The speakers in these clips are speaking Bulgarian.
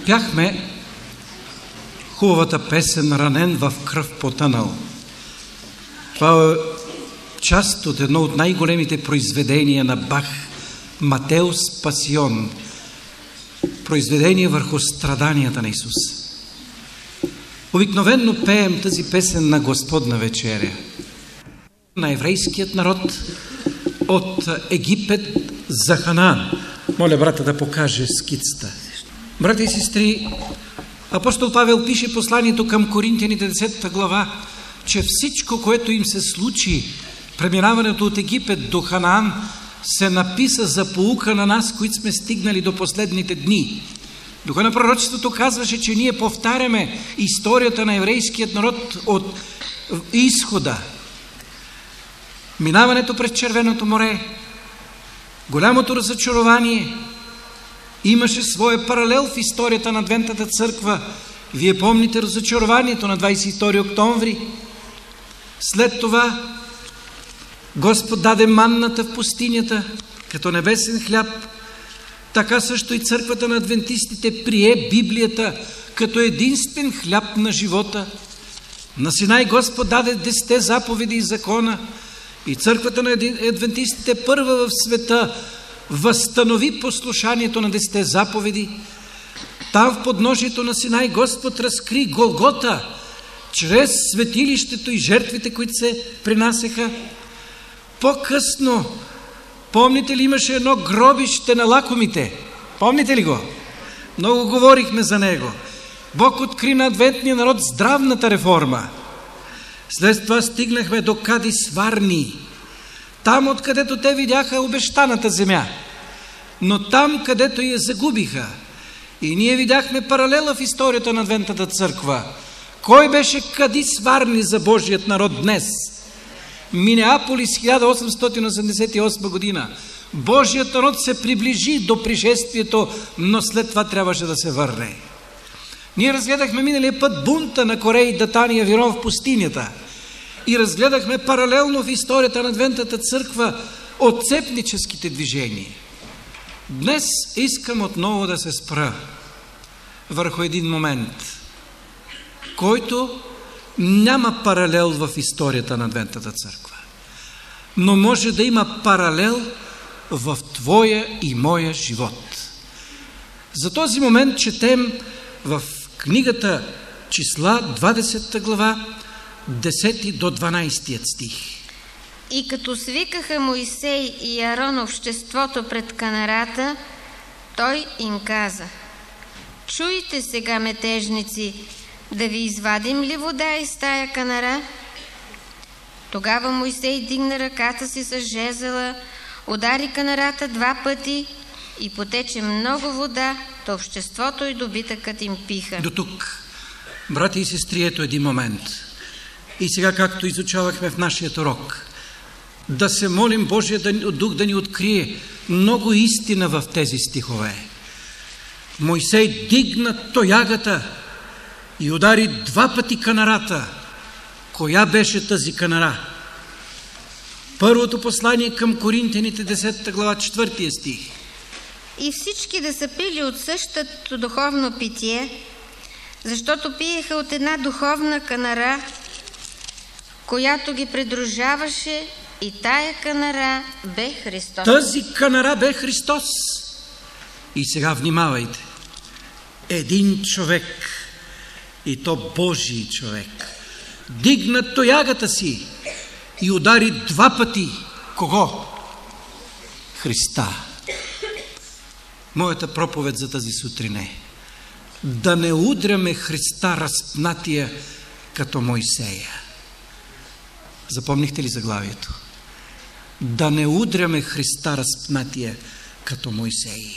Изпяхме хубавата песен "Ранен в кръв потънал". Това е част от едно от най-големите произведения на Бах, Матеус Пасион, произведение върху страданията на Исус. Обикновенно пеем тази песен на Господна вечеря, на еврейският народ от Египет за Ханаан. Моля брата да покаже скицата. Брати и сестри, апостол Павел пише посланието към Коринтяните 10 глава, че всичко, което им се случи, преминаването от Египет до Ханаан, се написа за поука на нас, които сме стигнали до последните дни. Духа на пророчеството казваше, че ние повтаряме историята на еврейският народ от изхода. Минаването през Червеното море, голямото разочарование, имаше своя паралел в историята на Адвентната църква. Вие помните разочарованието на 22 октомври. След това Господ даде манната в пустинята като небесен хляб. Така също и църквата на адвентистите прие Библията като единствен хляб на живота. На Синай Господ даде 10 заповеди и закона и църквата на адвентистите първа в света възстанови послушанието на 10 заповеди. Там в подножието на Синай Господ разкри Голгота чрез светилището и жертвите, които се принасяха. По-късно, помните ли, имаше едно гробище на лакомите? Помните ли го? Много говорихме за него. Бог откри на адвентния народ здравната реформа. След това стигнахме до Кадис Варни. Там, откъдето те видяха обещаната земя. Но там, където я загубиха. И ние видяхме паралела в историята на Адвентната църква. Кой беше Кадис Варни за Божият народ днес? Минеаполис, 1888 година. Божият народ се приближи до пришествието, но след това трябваше да се върне. Ние разгледахме миналия път бунта на Корей, Датан и Авирон в пустинята. И разгледахме паралелно в историята на Адвентната църква отцепническите движения. Днес искам отново да се спра върху един момент, който няма паралел в историята на Адвентната църква, но може да има паралел в твоя и моя живот. За този момент четем в книгата Числа, 20 глава, 10 до 12 стих. И като свикаха Моисей и Арон обществото пред канарата, той им каза: чуйте сега, метежници, да ви извадим ли вода из тая канара? Тогава Моисей дигна ръката си с жезела, удари канарата 2 пъти и потече много вода, то обществото и добитъкът им пиха. До тук, брати и сестри, ето един момент. И сега, както изучавахме в нашия урок, да се молим Божия дух да ни открие много истина в тези стихове. Мойсей дигна тоягата и удари 2 пъти канарата. Коя беше тази канара? Първото послание към Коринтяните, 10 глава, 4 стих. И всички да са пили от същото духовно питие, защото пиеха от една духовна канара, която ги придружаваше, и тая канара бе Христос. Тази канара бе Христос. И сега внимавайте. Един човек, и то Божий човек, дигна тоягата си и удари 2 пъти. Кого? Христа. Моята проповед за тази сутрин е: да не удряме Христа разпнатия като Мойсея. Запомнихте ли заглавието? Да не удряме Христа разпнатия като Мойсей.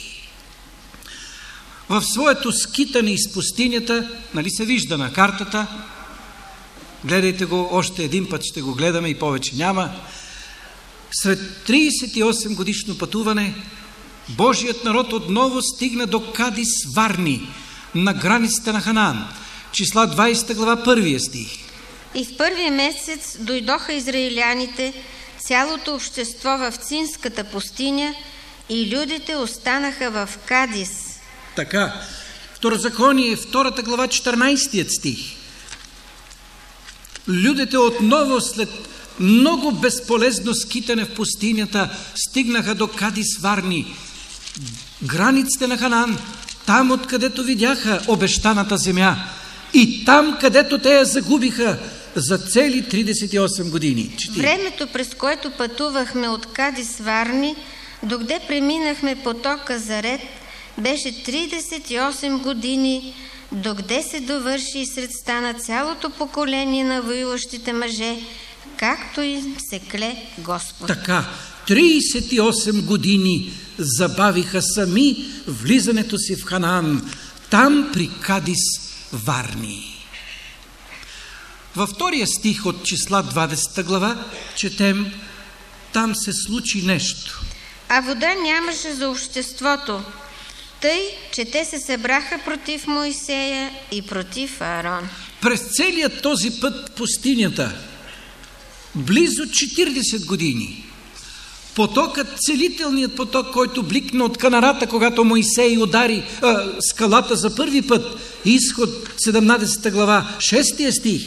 В своето скитане из пустинята, нали се вижда на картата, гледайте го още един път, ще го гледаме и повече няма. След 38 годишно пътуване, Божият народ отново стигна до Кадис Варни, на границата на Ханаан. Числа 20 глава, 1 стих. И в 1-ви месец дойдоха израиляните, цялото общество в Цинската пустиня, и людите останаха в Кадис. Така, Второзаконие, 2 глава, 14 стих. Людите отново след много безполезно скитане в пустинята стигнаха до Кадис Варни, границите на Ханаан, там откъдето видяха обещаната земя и там, където те я загубиха за цели 38 години. Времето, през което пътувахме от Кадис Варни, докъде преминахме потока Зарет, беше 38 години, докъде се довърши и сред стана цялото поколение на воюващите мъже, както им се кле Господ. Така, 38 години забавиха сами влизането си в Ханаан, там при Кадис Варни. Във 2 стих от числа 20 глава четем, там се случи нещо. А вода нямаше за обществото, тъй, че те се събраха против Моисея и против Аарон. През целият този път пустинята, близо 40 години, потокът, целителният поток, който бликна от канарата, когато Моисей удари скалата за първи път, Изход 17 глава, 6 стих,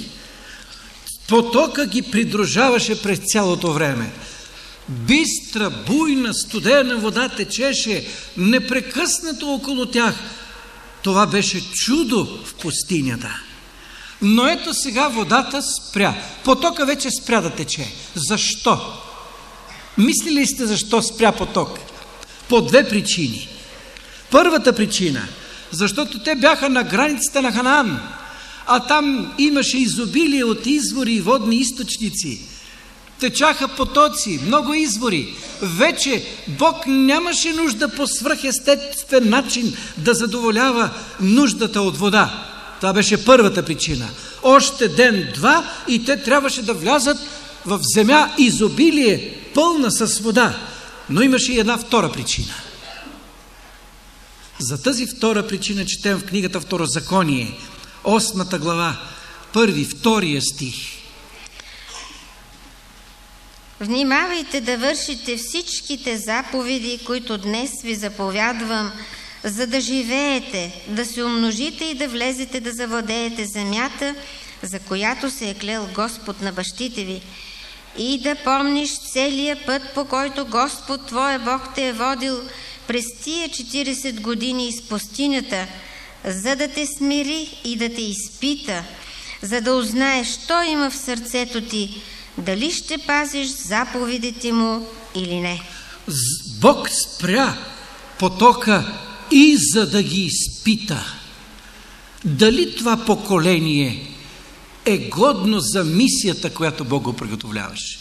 потока ги придружаваше през цялото време. Бистра, буйна, студена вода течеше непрекъснато около тях. Това беше чудо в пустинята. Но ето сега водата спря. Потока вече спря да тече. Защо? Мислили сте защо спря поток? По 2 причини. Първата причина, защото те бяха на границата на Ханаан, а там имаше изобилие от извори и водни източници. Течаха потоци, много извори. Вече Бог нямаше нужда по свръхестествен начин да задоволява нуждата от вода. Това беше първата причина. Още ден-два и те трябваше да влязат в земя изобилие, пълна с вода. Но имаше и една втора причина. За тази втора причина четем в книгата Второзаконие, 8 глава, 1-2 стих. Внимавайте да вършите всичките заповеди, които днес ви заповядвам, за да живеете, да се умножите и да влезете да завладеете земята, за която се е клел Господ на бащите ви, и да помниш целия път, по който Господ твоя Бог те е водил през тия 40 години из пустинята, за да те смири и да те изпита, за да узнаеш, що има в сърцето ти, дали ще пазиш заповедите му или не. Бог спря потока и за да ги изпита. Дали това поколение е годно за мисията, която Бог го приготовляваше?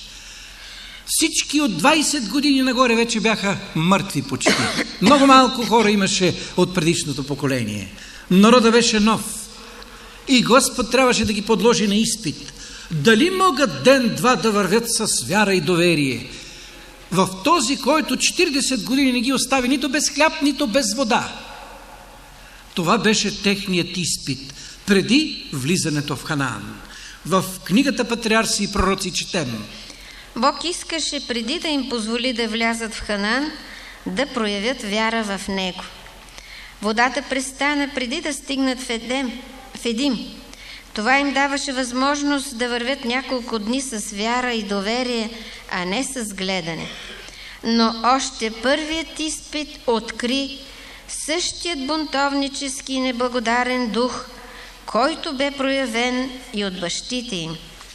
Всички от 20 години нагоре вече бяха мъртви почти. Много малко хора имаше от предишното поколение. Народът беше нов. И Господ трябваше да ги подложи на изпит. Дали могат ден-два да вървят с вяра и доверие в този, който 40 години не ги остави нито без хляб, нито без вода? Това беше техният изпит преди влизането в Ханаан. В книгата Патриарси и пророци четем: Бог искаше преди да им позволи да влязат в Ханаан, да проявят вяра в него. Водата престана преди да стигнат в Едим. Това им даваше възможност да вървят няколко дни с вяра и доверие, а не с гледане. Но още първият изпит откри същият бунтовнически и неблагодарен дух, който бе проявен и от бащите им.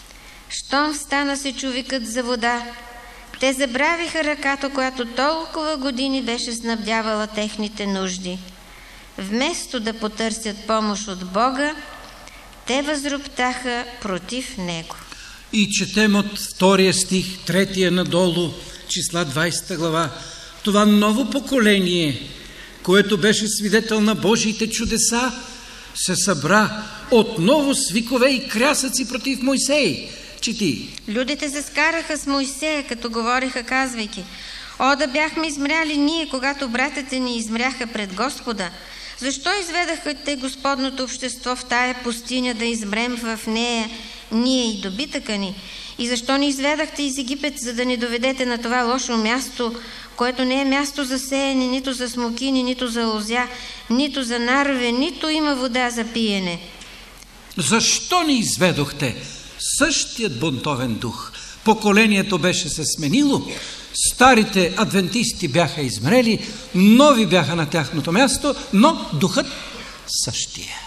Щом стана се човекът за вода, те забравиха ръката, която толкова години беше снабдявала техните нужди. Вместо да потърсят помощ от Бога, те възроптаха против него. И четем от 2 стих, 3 надолу, числа 20 глава. Това ново поколение, което беше свидетел на Божиите чудеса, се събра отново с викове и крясъци против Мойсей. Чети. Людите се скараха с Мойсея, като говориха, казвайки: О, да бяхме измряли ние, когато братята ни измряха пред Господа. Защо изведаха те Господното общество в тая пустиня да измрем в нея, ние и добитъка ни? И защо не изведахте из Египет, за да не доведете на това лошо място, което не е място за сеяне, нито за смокини, нито за лозя, нито за нарове, нито има вода за пиене? Защо ни изведохте? Същият бунтовен дух. Поколението беше се сменило, старите адвентисти бяха измрели, нови бяха на тяхното място, но духът същия.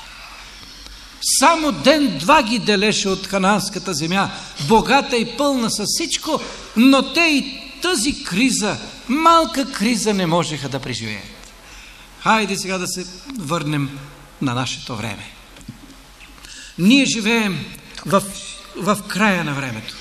Само ден-два ги делеше от ханаанската земя, богата и пълна с всичко, но те и тази криза, малка криза, не можеха да преживеят. Хайде сега да се върнем на нашето време. Ние живеем в края на времето.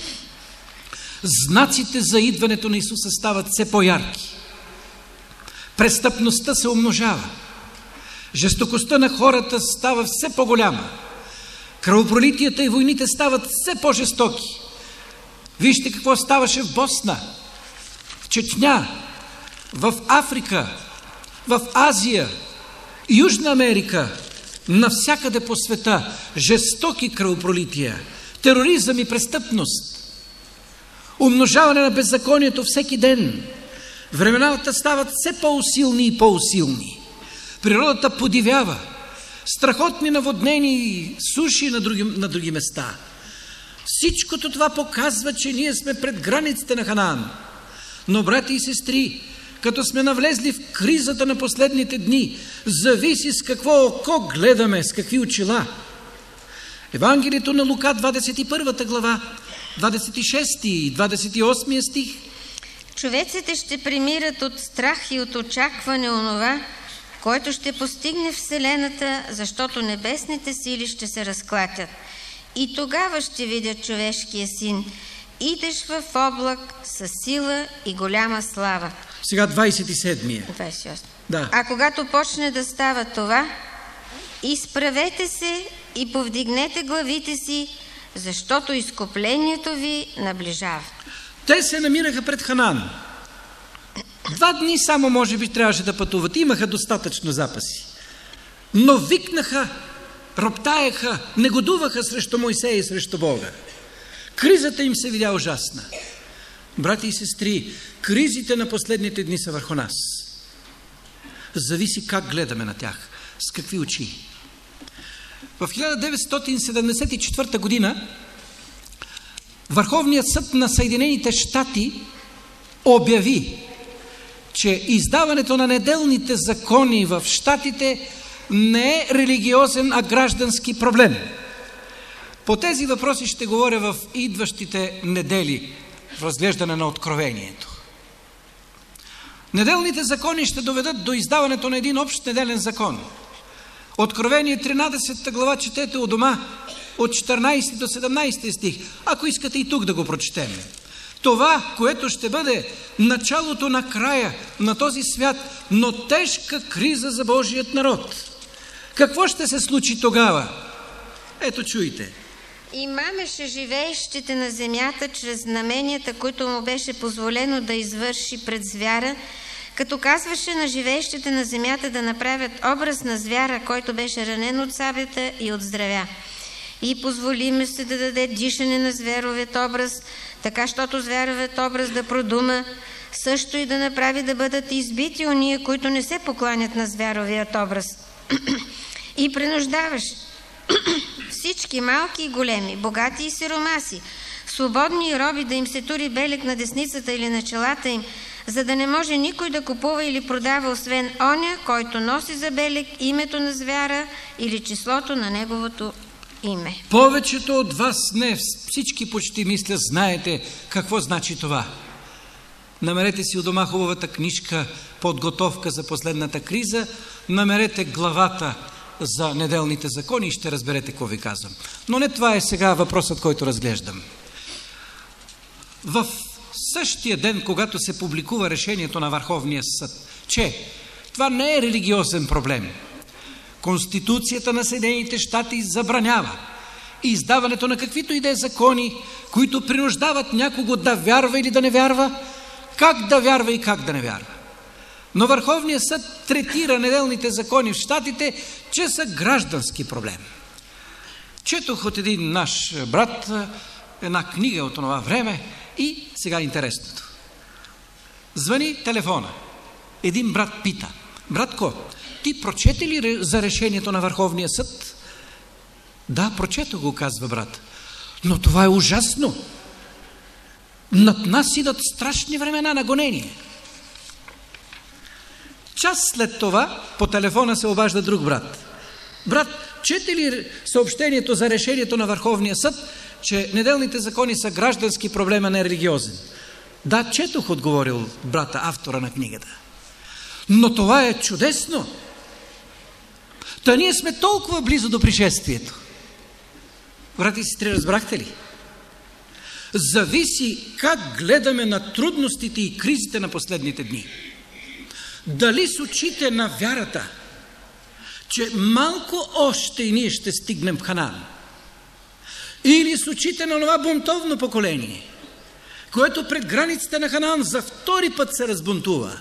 Знаците за идването на Исуса стават все по-ярки. Престъпността се умножава. Жестокостта на хората става все по-голяма. Кръвопролитията и войните стават все по-жестоки. Вижте какво ставаше в Босна, в Чечня, в Африка, в Азия, Южна Америка, навсякъде по света. Жестоки кръвопролития, тероризъм и престъпност. Умножаване на беззаконието всеки ден. Времената стават все по-усилни и по-усилни. Природата подивява. Страхотни наводнения и суши на други места. Всичкото това показва, че ние сме пред границите на Ханаан. Но, брати и сестри, като сме навлезли в кризата на последните дни, зависи с какво око гледаме, с какви очила. Евангелието на Лука, 21 глава, 26 и 28 стих. Човеците ще премират от страх и от очакване онова, който ще постигне Вселената, защото небесните сили ще се разклатят. И тогава ще видят човешкия син, идеш в облак с сила и голяма слава. Сега 27-я. 28. Да. А когато почне да става това, изправете се и повдигнете главите си, защото изкуплението ви наближава. Те се намираха пред Ханаан. 2 дни само може би трябваше да пътуват. Имаха достатъчно запаси. Но викнаха, роптаеха, негодуваха срещу Мойсей и срещу Бога. Кризата им се видя ужасна. Брати и сестри, кризите на последните дни са върху нас. Зависи как гледаме на тях, с какви очи. В 1974 година Върховният съд на Съединените щати обяви, че издаването на неделните закони в щатите не е религиозен, а граждански проблем. По тези въпроси ще говоря в идващите недели в разглеждане на Откровението. Неделните закони ще доведат до издаването на един общ неделен закон. Откровение 13 глава четете у дома от 14 до 17 стих. Ако искате и тук да го прочетем. Това, което ще бъде началото на края на този свят, но тежка криза за Божият народ. Какво ще се случи тогава? Ето чуйте. И мамеше живеещите на земята чрез знаменията, които му беше позволено да извърши пред звяра, като казваше на живеещите на земята да направят образ на звяра, който беше ранен от сабята и от здравя. И позволи му се да даде дишане на зверовият образ, така, щото зверовият образ да продума, също и да направи да бъдат избити ония, които не се покланят на зверовият образ. И принуждаваш всички малки и големи, богати и сиромаси, свободни и роби да им се тури белег на десницата или на челата им, за да не може никой да купува или продава, освен оня, който носи за белег името на звяра или числото на неговото име. Повечето от вас, не всички почти мисля, знаете какво значи това. Намерете си у дома хубавата книжка "Подготовка за последната криза", намерете главата за неделните закони и ще разберете какво ви казвам. Но не това е сега въпросът, който разглеждам. В същия ден, когато се публикува решението на Върховния съд, че това не е религиозен проблем, Конституцията на Съединените щати забранява издаването на каквито и да е закони, които принуждават някого да вярва или да не вярва, как да вярва и как да не вярва. Но Върховният съд третира неделните закони в щатите, че са граждански проблем. Четох от един наш брат една книга от това време и сега интересното. Звъни телефона. Един брат пита: братко, ти прочете ли за решението на Върховния съд? Да, прочето го, казва брат. Но това е ужасно. Над нас идат страшни времена на гонение. Час след това по телефона се обажда друг брат. Брат, чете ли съобщението за решението на Върховния съд, че неделните закони са граждански проблем, а не религиозен? Да, четох, отговорил брата, автора на книгата. Но това е чудесно. Та ние сме толкова близо до пришествието. Брати и сестри, разбрахте ли? Зависи как гледаме на трудностите и кризите на последните дни. Дали с очите на вярата, че малко още и ние ще стигнем в Ханаан, или с очите на това бунтовно поколение, което пред границите на Ханаан за втори път се разбунтува.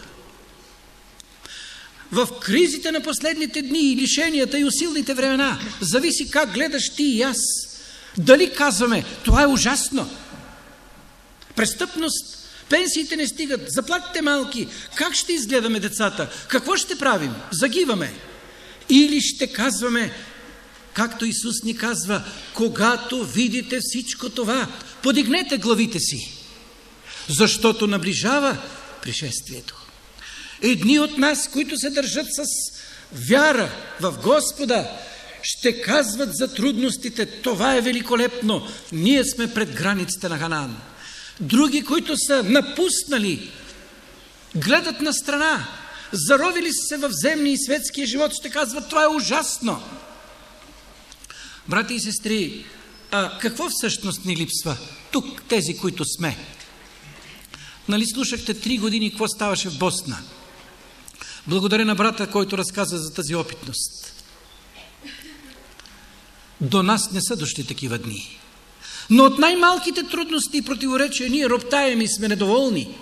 В кризите на последните дни и лишенията и усилните времена зависи как гледаш ти и аз. Дали казваме: това е ужасно, престъпност, пенсиите не стигат, заплатите малки, как ще изгледаме децата, какво ще правим, загиваме? Или ще казваме, както Исус ни казва: когато видите всичко това, подигнете главите си, защото наближава пришествието. Едни от нас, които се държат с вяра в Господа, ще казват за трудностите: това е великолепно, ние сме пред границите на Ханаан. Други, които са напуснали, гледат на страна, заровили се в земния и светския живот, ще казват: това е ужасно. Брати и сестри, какво всъщност ни липсва тук, тези, които сме? Нали слушахте 3 години какво ставаше в Босна? Благодаря на брата, който разказа за тази опитност. До нас не са дошли такива дни. Но от най-малките трудности и противоречия ние роптаем и сме недоволни.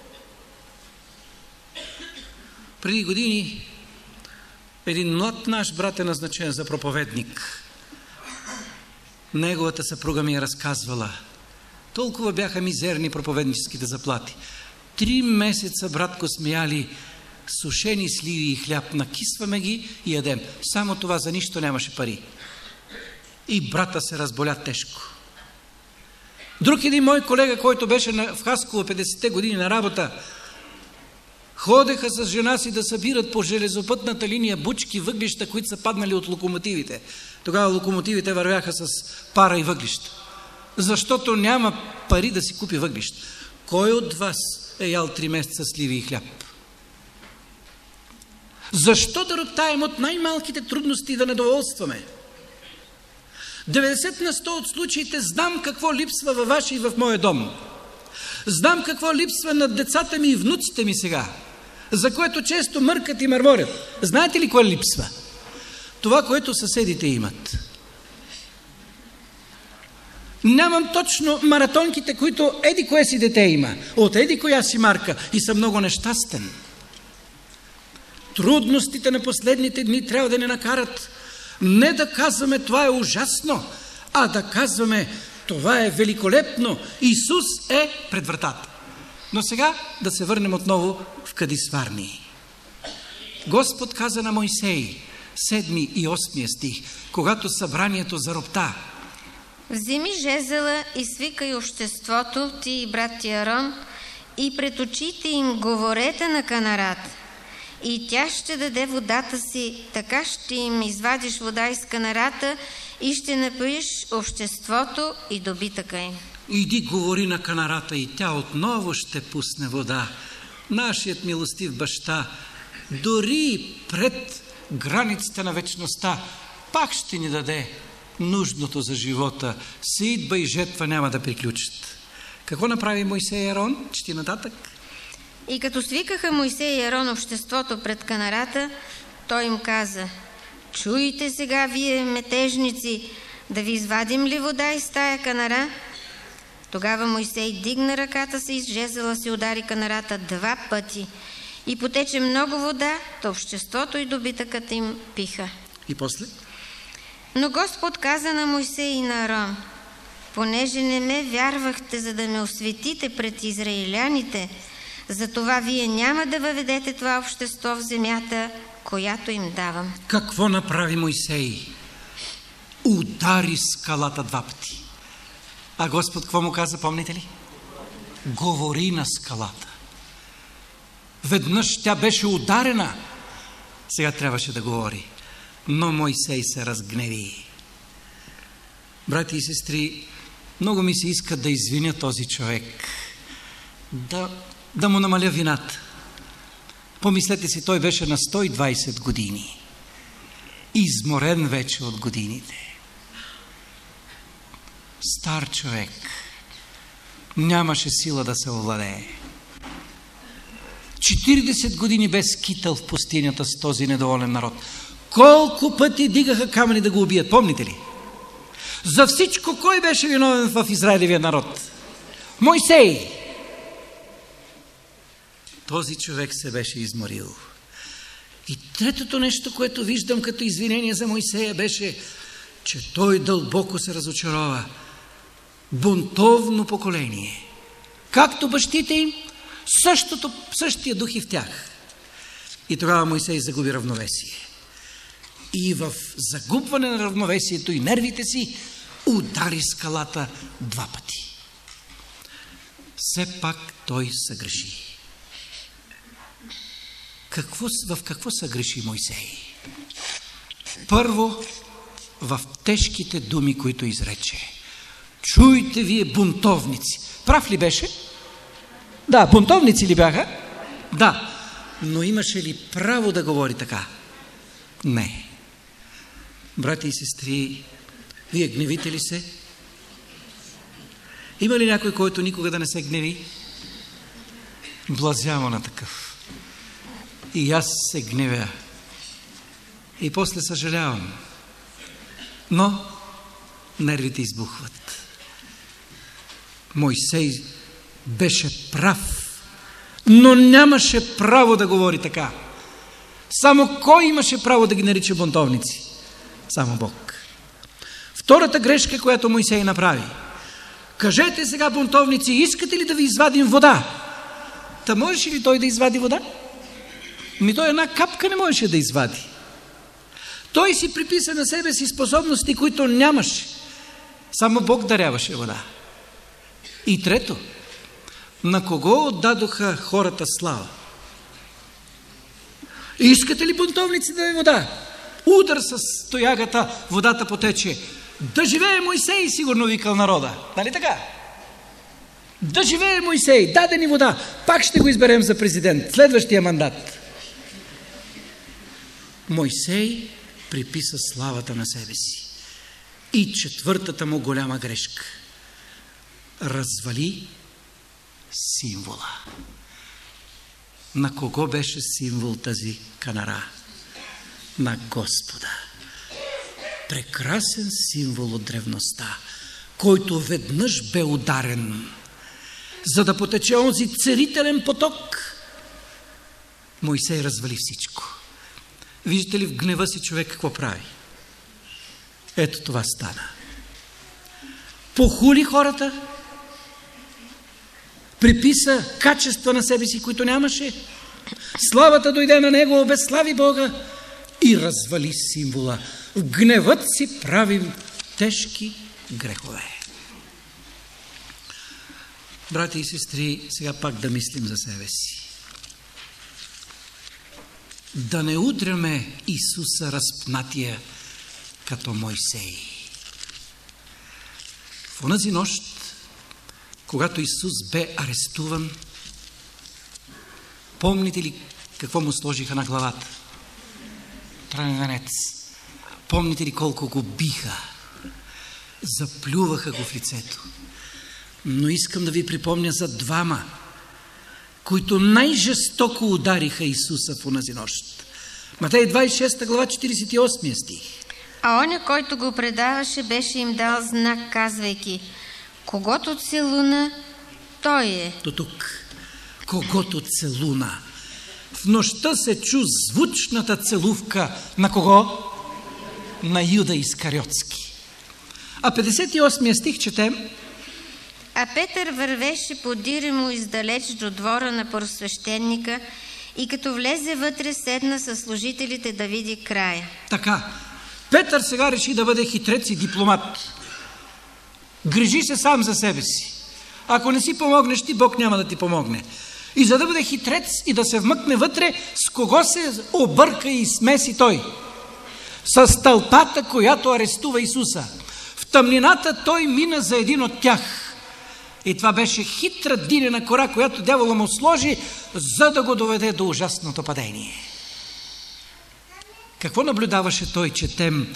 Преди години един млад наш брат е назначен за проповедник. Неговата съпруга ми е разказвала: толкова бяха мизерни проповедническите заплати. 3 месеца, братко, сме яли сушени сливи и хляб, накисваме ги и ядем. Само това, за нищо нямаше пари. И брата се разболя тежко. Друг един мой колега, който беше в Хасково 50-те години на работа, ходеха с жена си да събират по железопътната линия бучки, въглища, които са паднали от локомотивите. Тогава локомотивите вървяха с пара и въглища. Защото няма пари да си купи въглища. Кой от вас е ял 3 месеца сливи и хляб? Защо да роптаем от най-малките трудности и да недоволстваме? 90% от случаите знам какво липсва във вашия и в моя дом. Знам какво липсва на децата ми и внуците ми сега, за което често мъркат и мърморят. Знаете ли кое липсва? Това, което съседите имат. Нямам точно маратонките, които еди кое си дете има, от еди коя си марка, и съм много нещастен. Трудностите на последните дни трябва да ни накарат не да казваме: това е ужасно, а да казваме: това е великолепно, Исус е пред вратата. Но сега да се върнем отново в Кадисварни. Господ каза на Мойсей, 7 и 8 стих, когато събранието заропта: вземи жезела и свикай обществото, ти и брат ти Арон, и пред очите им говорете на канарата. И тя ще даде водата си, така ще им извадиш вода из канарата и ще напоиш обществото и добитъка им. Иди говори на канарата и тя отново ще пусне вода. Нашият милостив баща, дори пред границите на вечността, пак ще ни даде нужното за живота. Сеитба и жетва няма да приключат. Какво направи Мойсей и Арон? Чети нататък. И като свикаха Мойсей и Арон обществото пред канарата, той им каза: чуйте сега, вие метежници, да ви извадим ли вода из тая канара? Тогава Мойсей дигна ръката си и с жезела си удари канарата 2 пъти. И потече много вода, то обществото и добитъкът им пиха. И после? Но Господ каза на Мойсей и на Арон: понеже не ме вярвахте, за да ме осветите пред израиляните, затова вие няма да въведете това общество в земята, която им давам. Какво направи Мойсей? Удари скалата 2 пъти. А Господ какво му каза, помните ли? Говори на скалата. Веднъж тя беше ударена, сега трябваше да говори. Но Мойсей се разгневи. Брати и сестри, много ми се иска да извиня този човек, да му намаля вината. Помислете си, той беше на 120 години. Изморен вече от годините. Стар човек. Нямаше сила да се овладее. 40 години бе скитал в пустинята с този недоволен народ. Колко пъти дигаха камъни да го убият, помните ли? За всичко кой беше виновен в Израилевия народ? Мойсей! Този човек се беше изморил. И третото нещо, което виждам като извинение за Мойсея, беше, че той дълбоко се разочарова. Бунтовно поколение. Както бащите им, същия дух и в тях. И тогава Мойсей загуби равновесие. И в загубване на равновесието и нервите си удари скалата 2 пъти. Все пак той съгреши. В какво съгреши Мойсей? Първо, в тежките думи, които изрече. Чуйте вие, бунтовници. Прав ли беше? Да, бунтовници ли бяха? Да. Но имаше ли право да говори така? Не. Брати и сестри, вие гневите ли се? Има ли някой, който никога да не се гневи? Блазямо на такъв. И аз се гневя. И после съжалявам. Но нервите избухват. Мойсей беше прав, но нямаше право да говори така. Само кой имаше право да ги нарича бунтовници? Само Бог. Втората грешка, която Мойсей направи. Кажете сега, бунтовници, искате ли да ви извадим вода? Та можеше ли той да извади вода? Той една капка не можеше да извади. Той си приписа на себе си способности, които нямаше. Само Бог даряваше вода. И трето, на кого отдадоха хората слава? Искате ли, бунтовници, да е вода? Удар с тоягата, водата потече. Да живее Мойсей, сигурно викал народа. Нали така? Да живее Мойсей, даде ни вода. Пак ще го изберем за президент. Следващия мандат. Мойсей приписа славата на себе си. И четвъртата му голяма грешка. Развали символа. На кого беше символ тази канара? На Господа. Прекрасен символ от древността, който веднъж бе ударен, за да потече онзи целителен поток. Мойсей развали всичко. Виждате ли в гнева си човек какво прави? Ето това стана. Похули хората, приписа качества на себе си, които нямаше. Славата дойде на него, обезслави Бога и развали символа. В гневът си правим тежки грехове. Брати и сестри, сега пак да мислим за себе си. Да не удряме Исуса разпнатия като Мойсей. В онази нощ, когато Исус бе арестуван, помните ли какво му сложиха на главата? Траен венец. Помните ли колко го биха? Заплюваха го в лицето. Но искам да ви припомня за двама, които най-жестоко удариха Исуса в онази нощ. Матей 26 глава 48 стих. А оня, който го предаваше, беше им дал знак, казвайки: когото целуна, той е. До тук. Когото целуна. В нощта се чу звучната целувка на кого? На Юда Искариотски. А 58 стих четем: А Петър вървеше подиремо издалеч до двора на първосвещеника и като влезе вътре, седна със служителите да види края. Така, Петър сега реши да бъде хитрец и дипломат. Грижи се сам за себе си. Ако не си помогнеш ти, Бог няма да ти помогне. И за да бъде хитрец и да се вмъкне вътре, с кого се обърка и смеси той? С тълпата, която арестува Исуса. В тъмнината той мина за един от тях. И това беше хитра динена кора, която дявола му сложи, за да го доведе до ужасното падение. Какво наблюдаваше той? Четем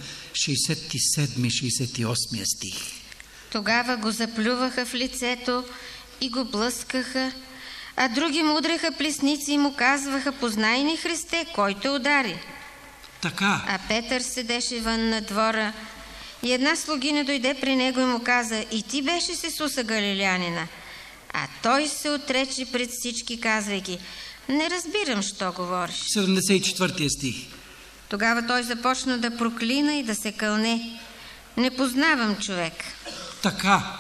67-68 стих. Тогава го заплюваха в лицето и го блъскаха, а други му удреха плесници и му казваха: познай ни, Христе, кой те удари? Така. А Петър седеше вън на двора и една слугиня дойде при него и му каза: и ти беше с Исуса Галилеянина. А той се отрече пред всички, казвайки: не разбирам, що говориш. 74 стих. Тогава той започна да проклина и да се кълне: не познавам човек. Така,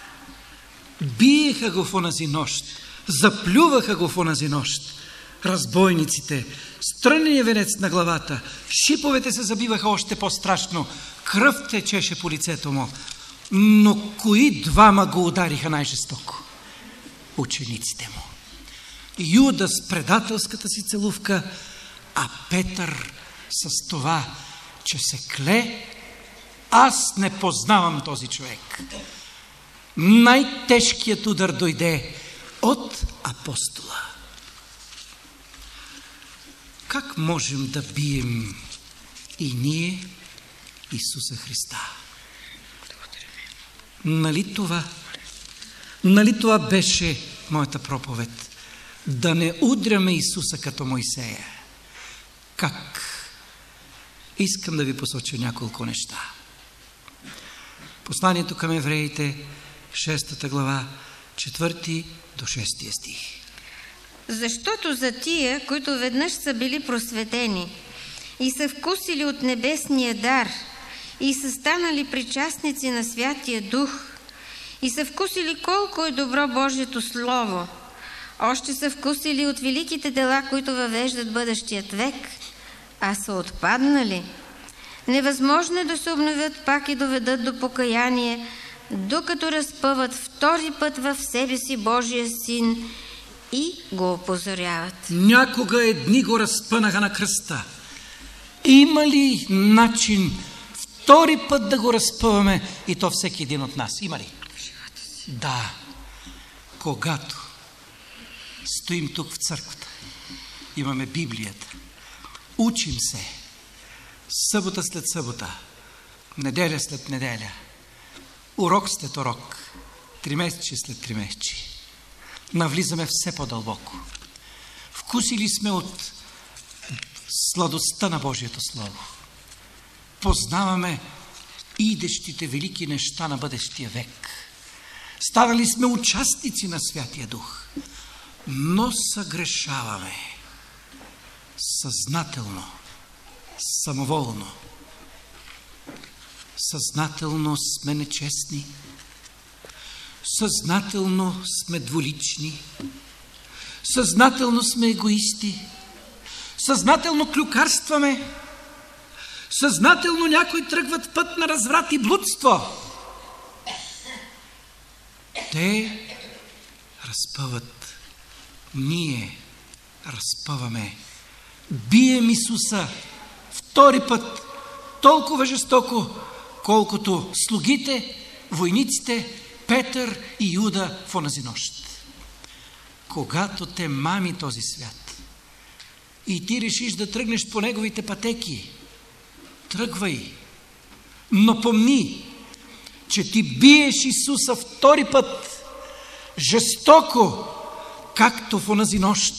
биеха го в онази нощ, заплюваха го в онази нощ. Разбойниците, стрънения венец на главата, шиповете се забиваха още по-страшно, кръв течеше по лицето му. Но кои двама го удариха най-жестоко? Учениците му. Юда с предателската си целувка, а Петър с това, че се кле: аз не познавам този човек. Най-тежкият удар дойде от апостола. Как можем да бием и ние Исуса Христа? Нали това беше моята проповед? Да не удряме Исуса като Мойсея. Как? Искам да ви посоча няколко неща. Посланието към евреите, 6 глава, 4 до 6 стих. Защото за тия, които веднъж са били просветени и са вкусили от небесния дар и са станали причастници на Святия Дух и са вкусили колко е добро Божието Слово, още са вкусили от великите дела, които въвеждат бъдещият век, а са отпаднали, невъзможно е да се обновят пак и доведат до покаяние, докато разпъват втори път в себе си Божия Син и го опозоряват. Някога едни го разпънаха на кръста. Има ли начин втори път да го разпъваме, и то всеки един от нас? Има ли? Да. Когато стоим тук в църквата, имаме Библията, учим се събота след събота, неделя след неделя, урок след урок, 3 месече след 3 месече. Навлизаме все по-дълбоко. Вкусили сме от сладостта на Божието Слово. Познаваме идещите велики неща на бъдещия век. Станали сме участници на Святия Дух, но съгрешаваме съзнателно, самоволно. Съзнателно сме нечестни, съзнателно сме двулични, съзнателно сме егоисти, съзнателно клюкарстваме, съзнателно някои тръгват път на разврат и блудство. Те разпъват, ние разпъваме. Бием Исуса втори път толкова жестоко, колкото слугите, войниците, Петър и Юда в онази нощ. Когато те мами този свят и ти решиш да тръгнеш по неговите пътеки, тръгвай, но помни, че ти биеш Исуса втори път, жестоко, както в онази нощ,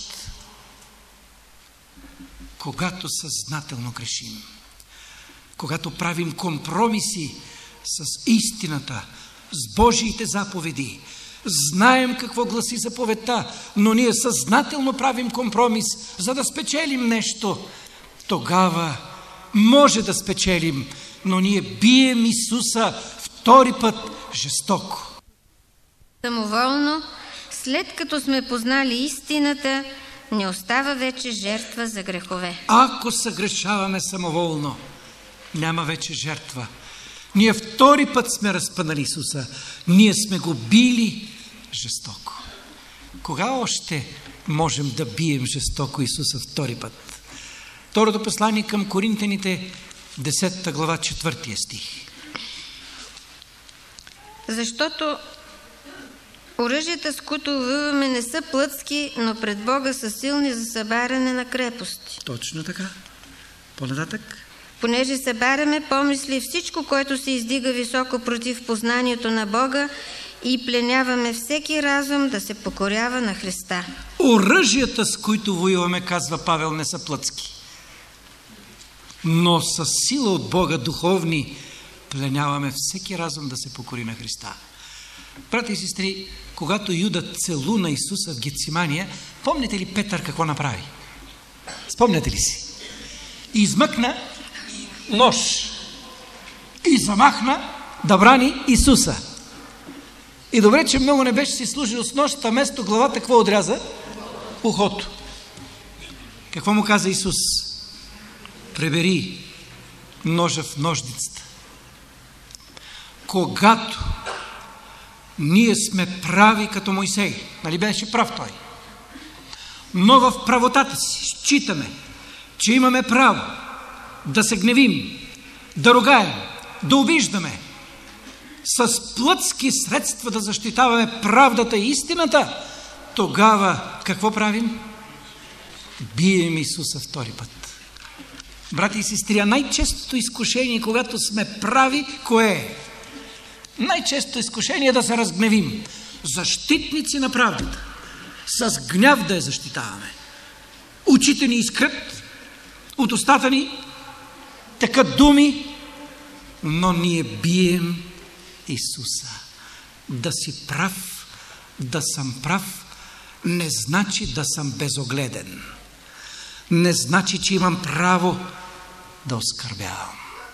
когато съзнателно грешим, когато правим компромиси с истината, с Божиите заповеди. Знаем какво гласи заповедта, но ние съзнателно правим компромис, за да спечелим нещо. Тогава може да спечелим, но ние бием Исуса втори път жестоко. Самоволно, след като сме познали истината, не остава вече жертва за грехове. Ако съгрешаваме самоволно, няма вече жертва. Ние втори път сме разпънали Исуса. Ние сме го били жестоко. Кога още можем да бием жестоко Исуса втори път? Второто послание към Коринтяните, 10 глава, 4 стих. Защото оръжията, с които воюваме, не са плътски, но пред Бога са силни за събаряне на крепости. Точно така. По-нататък. Понеже събаряме помисли и всичко, което се издига високо против познанието на Бога, и пленяваме всеки разум да се покорява на Христа. Оръжията, с които воюваме, казва Павел, не са плътски, но с сила от Бога духовни пленяваме всеки разум да се покори на Христа. Брати и сестри, когато Юда целуна Исуса в Гетсимания, помните ли Петър какво направи? Спомняте ли си? Измъкна нож и замахна да брани Исуса. И добре, че много не беше си служил с нож, а вместо главата какво отряза? Ухото. Какво му каза Исус? Пребери ножа в ножницата. Когато ние сме прави като Мойсей, нали беше прав той, но в правотата си считаме, че имаме право да се гневим, да ругаем, да обиждаме, с плътски средства да защитаваме правдата и истината, тогава какво правим? Бием Исуса втори път. Брати и сестри, а най-честото изкушение, когато сме прави, кое е? Най-честото изкушение е да се разгневим. Защитници на правдата. С гняв да я защитаваме. Очите ни изкрят, от устата ни текат думи, но ние бием Исуса. Да си прав, да съм прав, не значи да съм безогледен. Не значи, че имам право да оскърбявам.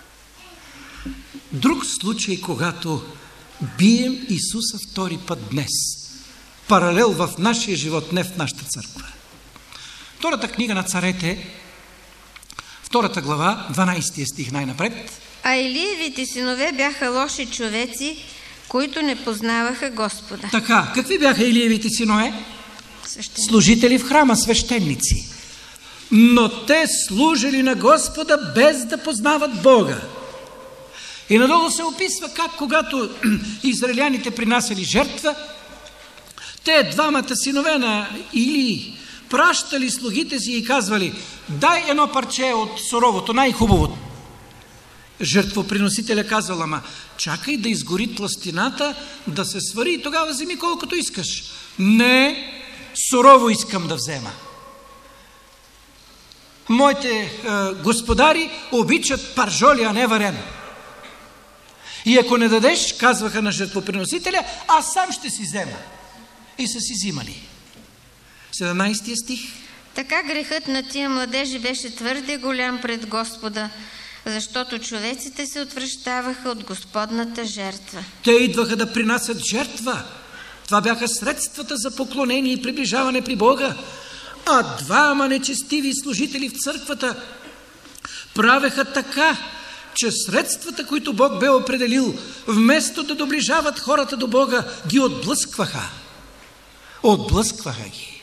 Друг случай, когато бием Исуса втори път днес. Паралел в нашия живот, не в нашата църква. Втората книга на Царете, 2 глава, 12 стих най-напред. А Илиевите синове бяха лоши човеци, които не познаваха Господа. Така, какви бяха Илиевите синове? Служители в храма, свещеници. Но те служили на Господа без да познават Бога. И надолу се описва как, когато израеляните принасяли жертва, те двамата синове на Илии пращали слугите си и казвали: дай едно парче от суровото, най-хубавото. Жертвоприносителя казвал: ама чакай да изгори тлъстината, да се свари и тогава вземи колкото искаш. Не, сурово искам да взема. Моите господари обичат паржоли, а не варено. И ако не дадеш, казваха на жертвоприносителя, аз сам ще си взема. И са си взимали. 17 стих. Така грехът на тия младежи беше твърде голям пред Господа, защото човеците се отвръщаваха от Господната жертва. Те идваха да принасят жертва. Това бяха средствата за поклонение и приближаване при Бога. А двама нечестиви служители в църквата правеха така, че средствата, които Бог бе определил, вместо да доближават хората до Бога, ги отблъскваха. Отблъскваха ги.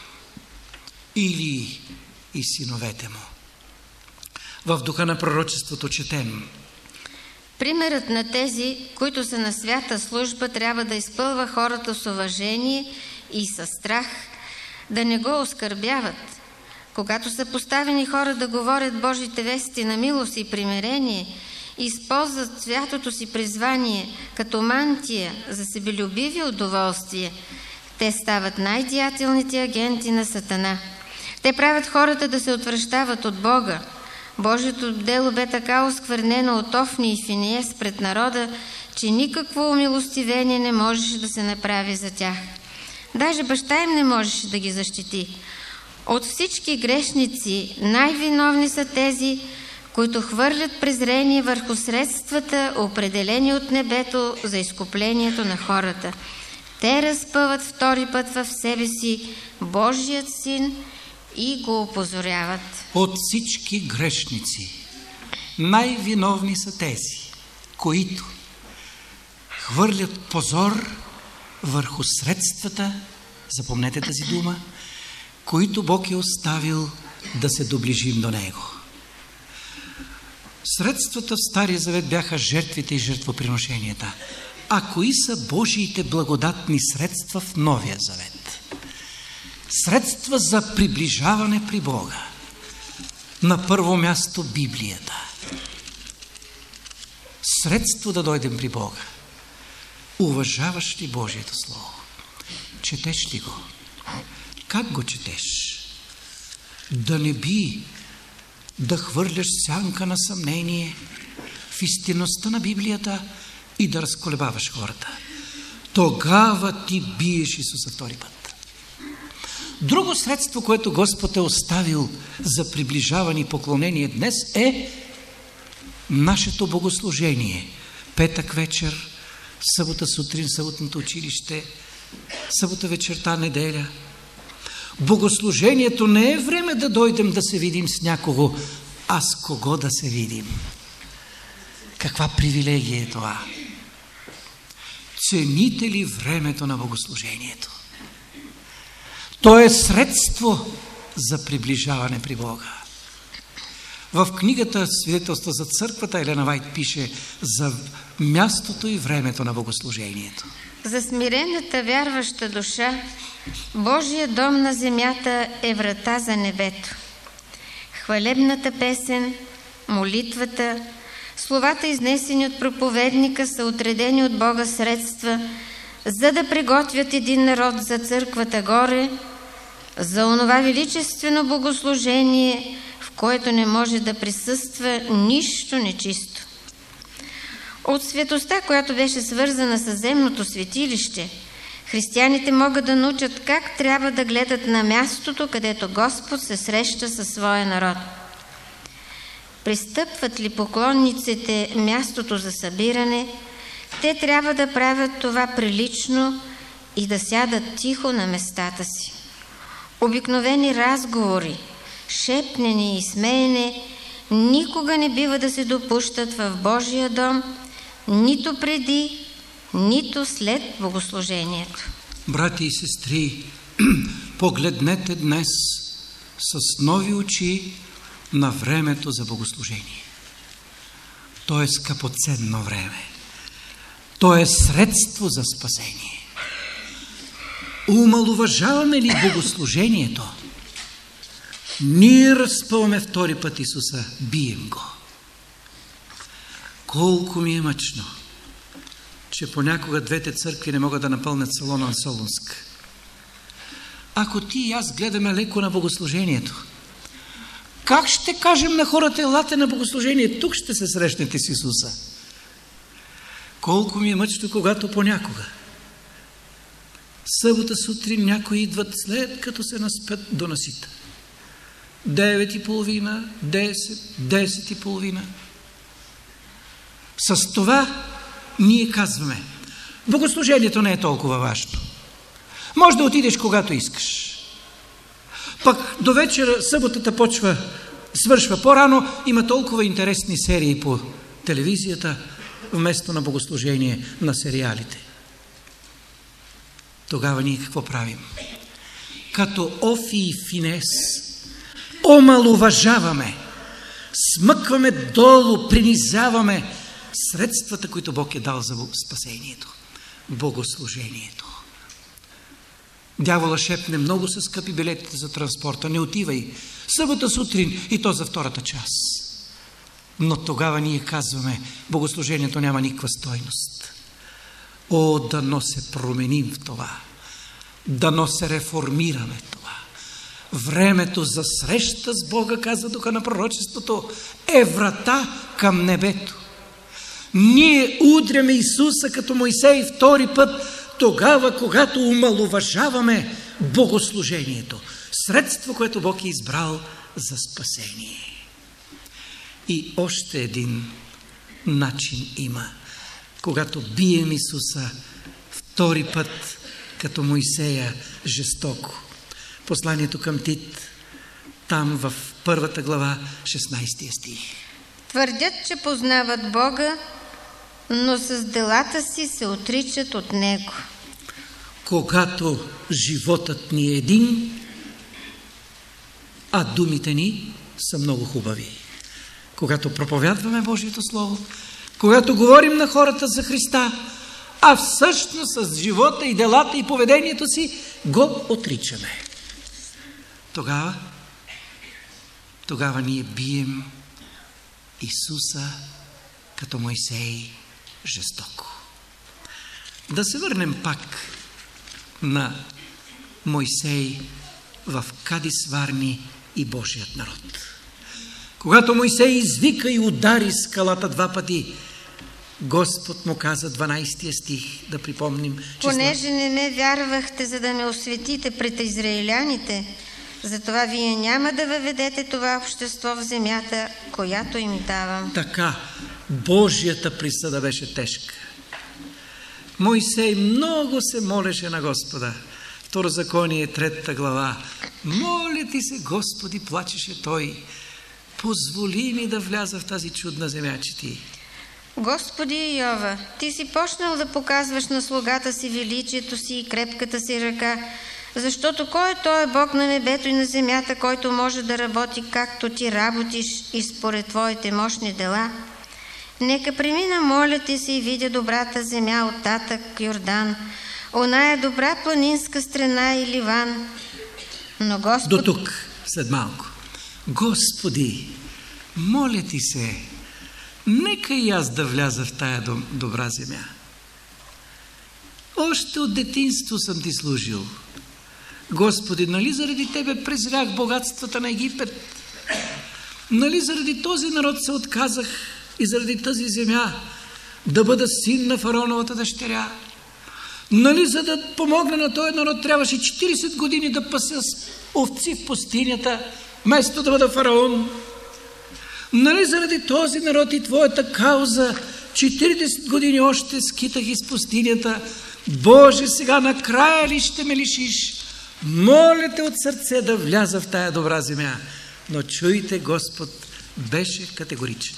Или и синовете му. В духа на пророчеството четем: примерът на тези, които са на свята служба, трябва да изпълва хората с уважение и със страх, да не го оскърбяват. Когато са поставени хора да говорят Божите вести на милост и примирение, използват святото си призвание като мантия за себелюбиви удоволствие, те стават най-деятелните агенти на Сатана. Те правят хората да се отвръщават от Бога. Божието дело бе така осквернено от Офни и Финиес пред народа, че никакво умилостивение не можеше да се направи за тях. Даже баща им не можеше да ги защити. От всички грешници най-виновни са тези, които хвърлят презрение върху средствата, определени от небето за изкуплението на хората. Те разпъват втори път в себе си Божият син и го опозоряват. От всички грешници най-виновни са тези, които хвърлят позор върху средствата, запомнете тази дума, които Бог е оставил да се доближим до Него. Средствата в Стария завет бяха жертвите и жертвоприношенията. А кои са Божиите благодатни средства в Новия завет? Средства за приближаване при Бога. На първо място Библията. Средство да дойдем при Бога. Уважаваш ли Божието Слово? Четеш ли го? Как го четеш? Да не би да хвърляш сянка на съмнение в истинността на Библията и да разколебаваш хората. Тогава ти биеш Исуса втори път. Друго средство, което Господ е оставил за приближаване и поклонение днес е нашето богослужение. Петък вечер, събота сутрин, съботното училище, събота вечерта, неделя. Богослужението не е време да дойдем да се видим с някого, а с кого да се видим. Каква привилегия е това? Цените ли времето на богослужението? То е средство за приближаване при Бога. В книгата Свидетелство за църквата Елена Вайт пише за мястото и времето на богослужението. За смирената вярваща душа Божия дом на земята е врата за небето. Хвалебната песен, молитвата, словата, изнесени от проповедника, са отредени от Бога средства, за да приготвят един народ за църквата горе, за онова величествено богослужение, в което не може да присъства нищо нечисто. От светостта, която беше свързана с земното светилище, християните могат да научат как трябва да гледат на мястото, където Господ се среща със своя народ. Пристъпват ли поклонниците мястото за събиране, те трябва да правят това прилично и да сядат тихо на местата си. Обикновени разговори, шепнене и смеене никога не бива да се допущат в Божия дом, нито преди, нито след богослужението. Брати и сестри, погледнете днес с нови очи на времето за богослужение. То е скъпоценно време. То е средство за спасение. Умаловажаваме ли богослужението? Ние разпъваме втори път Исуса, бием го. Колко ми е мъчно, че понякога двете църкви не могат да напълнят салона на Солунск. Ако ти и аз гледаме леко на богослужението, как ще кажем на хората: елате на богослужение, тук ще се срещнете с Исуса? Колко ми е мъчно, когато понякога събота сутрин някои идват след като се наспят до насита. 9:30, 10, 10:30. С това ние казваме: богослужението не е толкова важно. Може да отидеш когато искаш. Пък до вечера съботата свършва по-рано, има толкова интересни серии по телевизията, вместо на богослужение на сериалите. Тогава ние какво правим? Като Офи и Финес омаловажаваме, смъкваме долу, принизяваме средствата, които Бог е дал за спасението. Богослужението. Дявола шепне: много са скъпи билетите за транспорта, не отивай. Събота сутрин, и то за втората част. Но тогава ние казваме: богослужението няма никаква стойност. О, дано се променим в това. Дано се реформираме в това. Времето за среща с Бога, казва духа на пророчеството, е врата към небето. Ние удряме Исуса като Мойсей втори път, тогава, когато омаловажаваме богослужението. Средство, което Бог е избрал за спасение. И още един начин има. Когато бием Исуса втори път, като Моисея, жестоко. Посланието към Тит, там в 1 глава, 16 стих. Твърдят, че познават Бога, но с делата си се отричат от Него. Когато животът ни е един, а думите ни са много хубави. Когато проповядваме Божието Слово, когато говорим на хората за Христа, а всъщност с живота и делата и поведението си го отричаме. Тогава ние бием Исуса като Моисей жестоко. Да се върнем пак на Моисей в Кадис Варни и Божият народ. Когато Моисей извика и удари скалата 2 пъти, Господ му каза, 12 стих, да припомним. Понеже не ме вярвахте, за да ме осветите пред израиляните, затова вие няма да въведете това общество в земята, която им давам. Така, Божията присъда беше тежка. Моисей много се молеше на Господа. Второзаконие, 3 глава. Моля ти се, Господи, плачеше той. Позволи ми да вляза в тази чудна земя, че ти. Господи Йова, ти си почнал да показваш на слугата си величието си и крепката си ръка, защото кой е той Бог на небето и на земята, който може да работи както ти работиш и според твоите мощни дела? Нека премина, моля ти се, и видя добрата земя от татък Йордан, оная добра планинска страна и Ливан. Но Господ... До тук, след малко. Господи, моля ти се, нека и аз да вляза в тая добра земя. Още от детинство съм ти служил. Господи, нали заради Тебе презрях богатствата на Египет? Нали заради този народ се отказах и заради тази земя да бъда син на фараоновата дъщеря? Нали за да помогна на този народ трябваше 40 години да пася с овци в пустинята, вместо да бъда фараон? Нали заради този народ и Твоята кауза 40 години още скитах из пустинята? Боже, сега накрая ли ще ме лишиш? Моля те от сърце да вляза в тая добра земя. Но чуйте, Господ беше категоричен.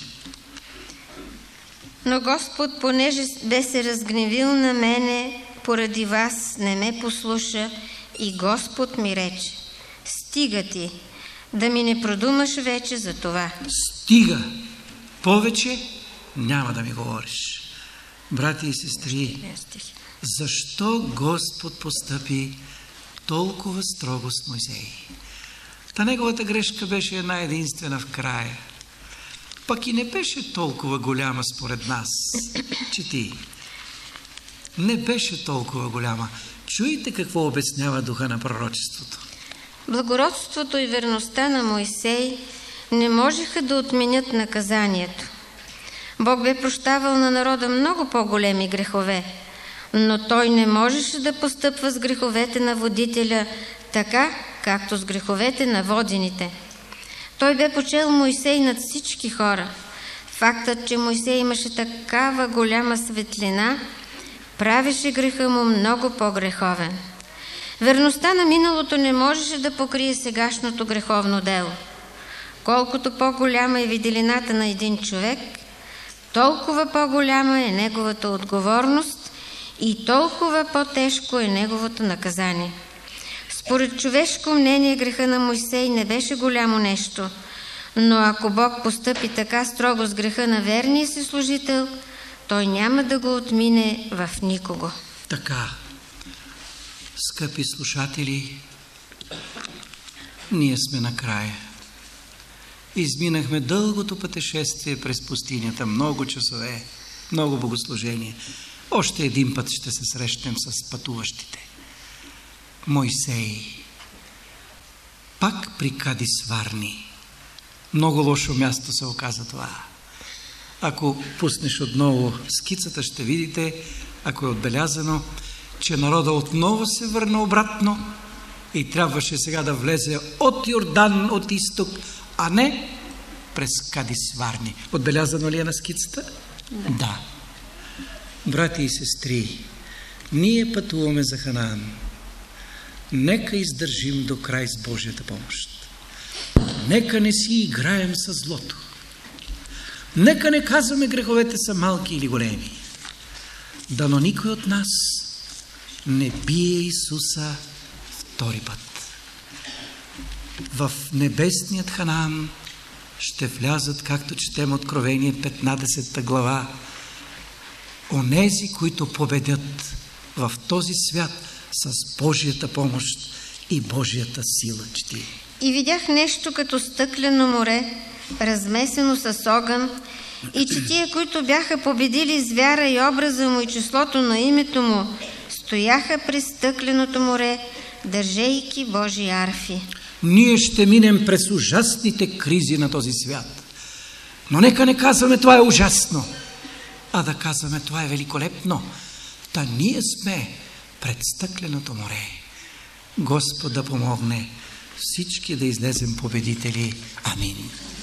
Но Господ, понеже бе се разгневил на мене, поради вас не ме послуша и Господ ми рече: стига ти, да ми не продумаш вече за това. Стига! Повече няма да ми говориш. Брати и сестри, защо Господ постъпи толкова строго с Мойсей? Та неговата грешка беше една единствена в края. Пък и не беше толкова голяма според нас. Чети. Не беше толкова голяма. Чуйте какво обяснява духа на пророчеството. Благородството и верността на Мойсей не можеха да отменят наказанието. Бог бе прощавал на народа много по-големи грехове, но той не можеше да постъпва с греховете на водителя така, както с греховете на водените. Той бе почел Мойсей над всички хора. Фактът, че Мойсей имаше такава голяма светлина, правеше греха му много по-греховен. Верността на миналото не можеше да покрие сегашното греховно дело. Колкото по-голяма е виделината на един човек, толкова по-голяма е неговата отговорност и толкова по-тежко е неговото наказание. Според човешко мнение, греха на Мойсей не беше голямо нещо, но ако Бог постъпи така строго с греха на верния си служител, той няма да го отмине в никого. Така, скъпи слушатели, ние сме накрая. Изминахме дългото пътешествие през пустинята, много часове, много богослужения. Още един път ще се срещнем с пътуващите. Мойсей, пак при Кадис Варни. Много лошо място се оказа това. Ако пуснеш отново скицата, ще видите, ако е отбелязано, че народа отново се върна обратно и трябваше сега да влезе от Йордан, от изток, а не през Кадис Варни. Отбелязано ли е на скицата? Да. Брати и сестри, ние пътуваме за Ханаан. Нека издържим до край с Божията помощ. Нека не си играем с злото. Нека не казваме греховете са малки или големи. Дано никой от нас не бие Исуса втори път. В небесният Ханаан ще влязат, както четем Откровение 15 глава, онези, които победят в този свят с Божията помощ и Божията сила. Чети. И видях нещо като стъклено море, размесено с огън, и че тия, които бяха победили звяра и образа му и числото на името му, стояха през стъкленото море, държейки Божии арфи. Ние ще минем през ужасните кризи на този свят. Но нека не казваме това е ужасно, а да казваме това е великолепно. Та ние сме пред стъкленото море. Господ да помогне всички да излезем победители. Амин.